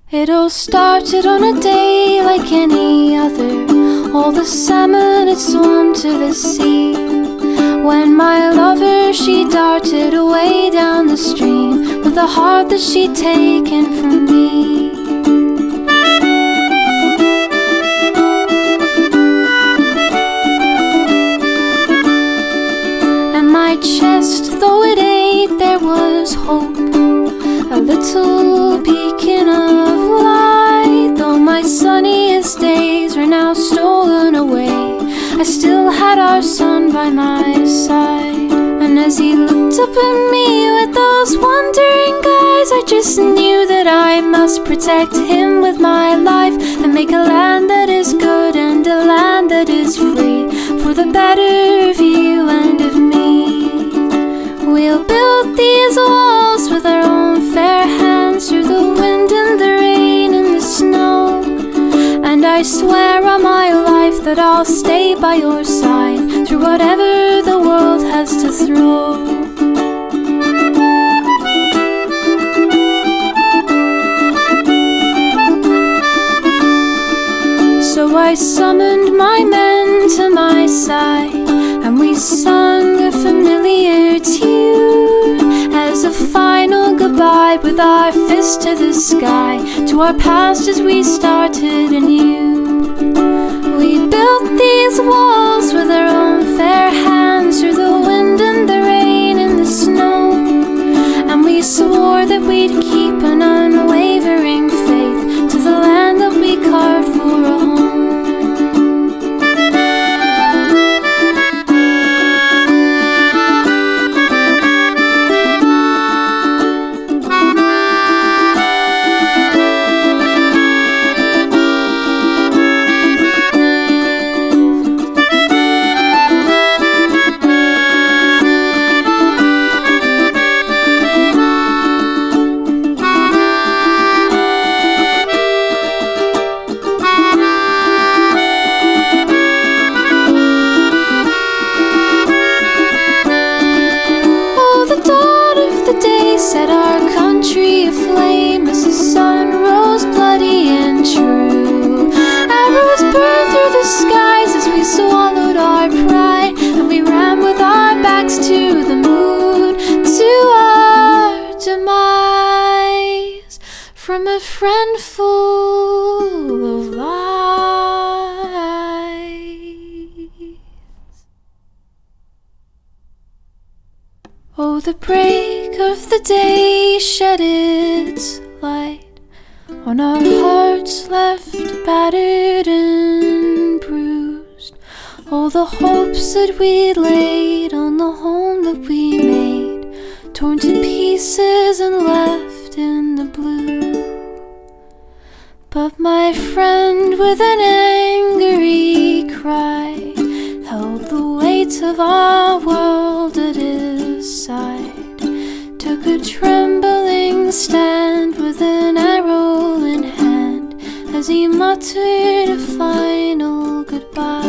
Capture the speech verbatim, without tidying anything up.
It all started on a day like any other. All the salmon had swum to the sea, when my lover, she darted away down the stream with the heart that she'd taken from me. And my chest, though it ached, there was hope, a little beacon of light. Though my sunniest days were now stolen away, I still had our son by my side. And as he looked up at me with those wondering eyes, I just knew that I must protect him with my life, and make a land that is good and a land that is free, for the better of you and of me. We'll build these walls with our own fair hands, through the wind and the rain and the snow. And I swear on my life that I'll stay by your side, through whatever the world has to throw. So I summoned my men to my side, and we sung a familiar tune as a final goodbye, with our fist to the sky, to our past as we started anew. We built these walls with our own fair hands, through the wind and the rain and the snow. And we swore that we'd keep an unwavering faith to the land that we carved for a home. Set our country aflame as the sun rose bloody and true. Arrows burned through the skies as we swallowed our pride, and we ran with our backs to the moon, to our demise, from a friend full of lies. Oh, the break of the day shed its light on our hearts left battered and bruised. All the hopes that we laid on the home that we made, torn to pieces and left in the blue. But my friend, with an angry cry, held the weight of our world at his side, took a trembling stand with an arrow in hand, as he muttered a final goodbye.